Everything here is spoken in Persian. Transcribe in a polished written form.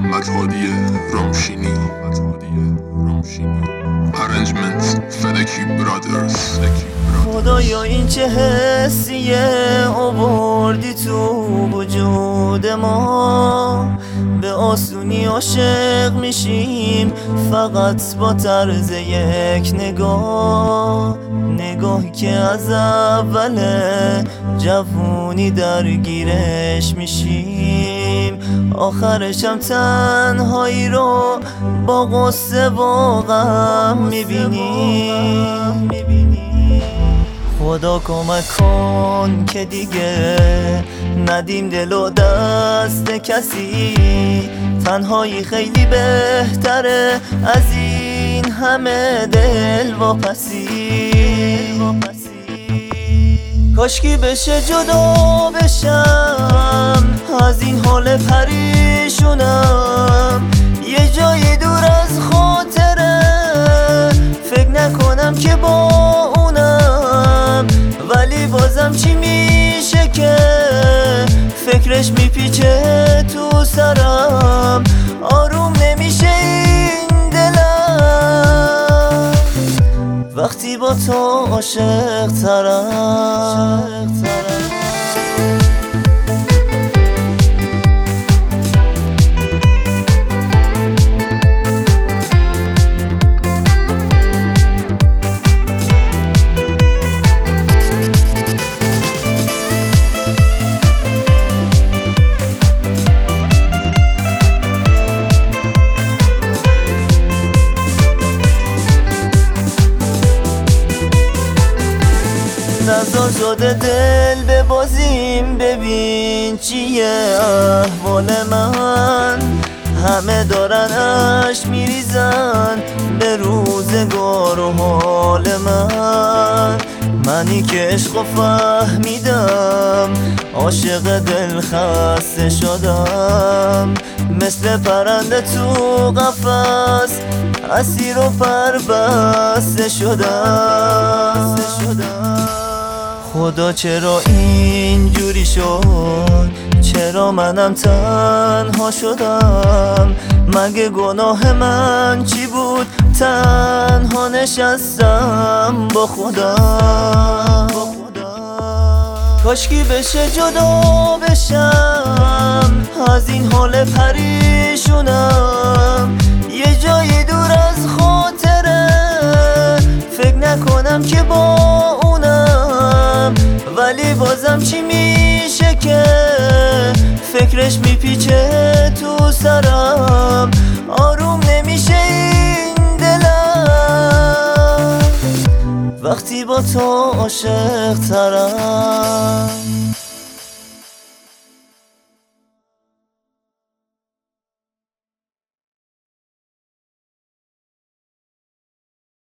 محمد هادی رامشینی. Arrangement فلکی برادرز. خدایا این چه حسیه آوردی تو وجود ما، به آسونی عاشق میشیم فقط با طرز یک نگاه، نگاهی که از اول جوونی درگیرش میشیم، آخرش هم تنهایی رو با غصه و غم میبینیم. خدا کمک کن که دیگه ندیم دل و دست کسی، تنهایی خیلی بهتره از این همه دل واپسی. کاشکی بشه جدا بشم از این حال پریشونم، یه جایی دور از خاطره، فکر نکنم که با اونم، ولی بازم چی میشه که فکرش میپیچه تو سرم، آروم نمیشه این دلم وقتی با تو عاشق ترم. نزار زاده دل ببازیم ببین چیه احوال من، همه دارن اشک میریزن به روزگار و حال منی که عشق و فهمیدم، عاشق دل خسته شدم، مثل پرنده تو قفس اسیر و پربسته شدم. خدا چرا اینجوری شد، چرا منم تنها شدم، مگه گناه من چی بود تنها نشستم با خدا. کاشکی بشه جدا بشم از این حال پریشونم، یه جایی دور از خاطره، فکر نکنم که با اونم، ولی بازم چی میشه که فکرش میپیچه تو سرم، آروم نمیشه این دلم وقتی با تو عاشق ترم.